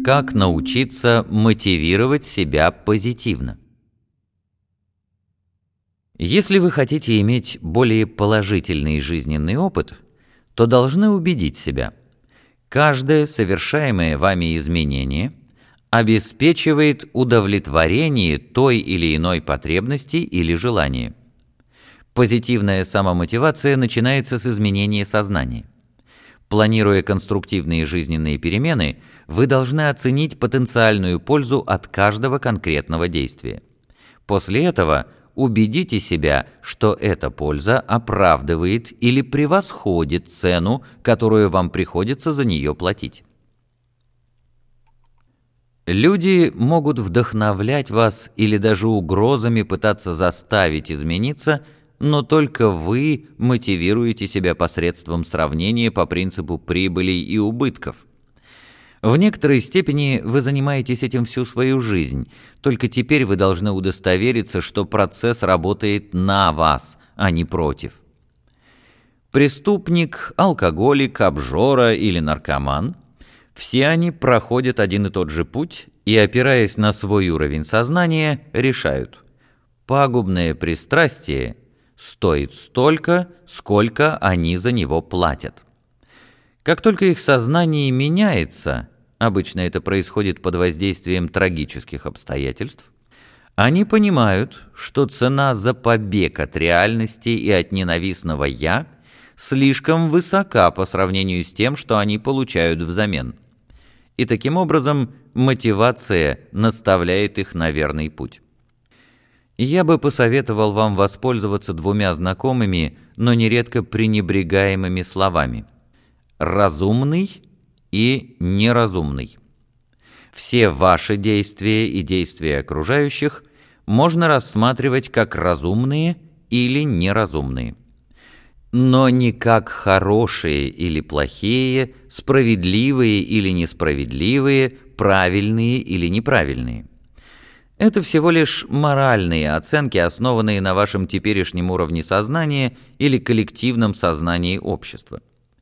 Как научиться мотивировать себя позитивно? Если вы хотите иметь более положительный жизненный опыт, то должны убедить себя: каждое совершаемое вами изменение обеспечивает удовлетворение той или иной потребности или желания. Позитивная самомотивация начинается с изменения сознания. Планируя конструктивные жизненные перемены, вы должны оценить потенциальную пользу от каждого конкретного действия. После этого убедите себя, что эта польза оправдывает или превосходит цену, которую вам приходится за нее платить. Люди могут вдохновлять вас или даже угрозами пытаться заставить измениться, но только вы мотивируете себя посредством сравнения по принципу прибылей и убытков. В некоторой степени вы занимаетесь этим всю свою жизнь, только теперь вы должны удостовериться, что процесс работает на вас, а не против. Преступник, алкоголик, обжора или наркоман – все они проходят один и тот же путь и, опираясь на свой уровень сознания, решают: пагубное пристрастие стоит столько, сколько они за него платят. Как только их сознание меняется, обычно это происходит под воздействием трагических обстоятельств, они понимают, что цена за побег от реальности и от ненавистного «я» слишком высока по сравнению с тем, что они получают взамен. И таким образом мотивация наставляет их на верный путь. Я бы посоветовал вам воспользоваться двумя знакомыми, но нередко пренебрегаемыми словами: разумный и неразумный. Все ваши действия и действия окружающих можно рассматривать как разумные или неразумные, но не как хорошие или плохие, справедливые или несправедливые, правильные или неправильные. Это всего лишь моральные оценки, основанные на вашем теперешнем уровне сознания или коллективном сознании общества.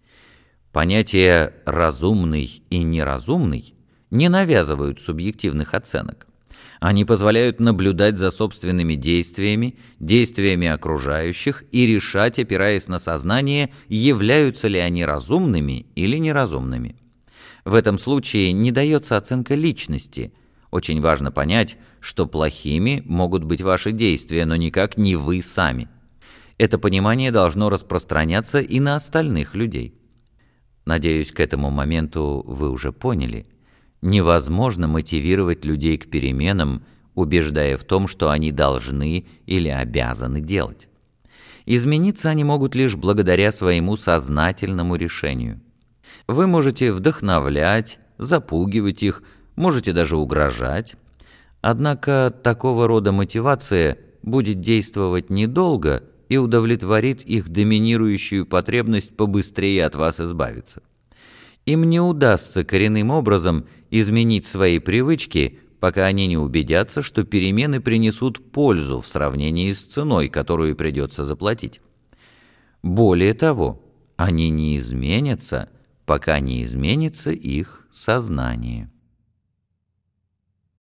Понятия «разумный» и «неразумный» не навязывают субъективных оценок. Они позволяют наблюдать за собственными действиями, действиями окружающих и решать, опираясь на сознание, являются ли они разумными или неразумными. В этом случае не дается оценка личности. Очень важно понять, что плохими могут быть ваши действия, но никак не вы сами. Это понимание должно распространяться и на остальных людей. Надеюсь, к этому моменту вы уже поняли: невозможно мотивировать людей к переменам, убеждая в том, что они должны или обязаны делать. Измениться они могут лишь благодаря своему сознательному решению. Вы можете вдохновлять, запугивать их, можете даже угрожать. Однако такого рода мотивация будет действовать недолго и удовлетворит их доминирующую потребность побыстрее от вас избавиться. Им не удастся коренным образом изменить свои привычки, пока они не убедятся, что перемены принесут пользу в сравнении с ценой, которую придется заплатить. Более того, они не изменятся, пока не изменится их сознание.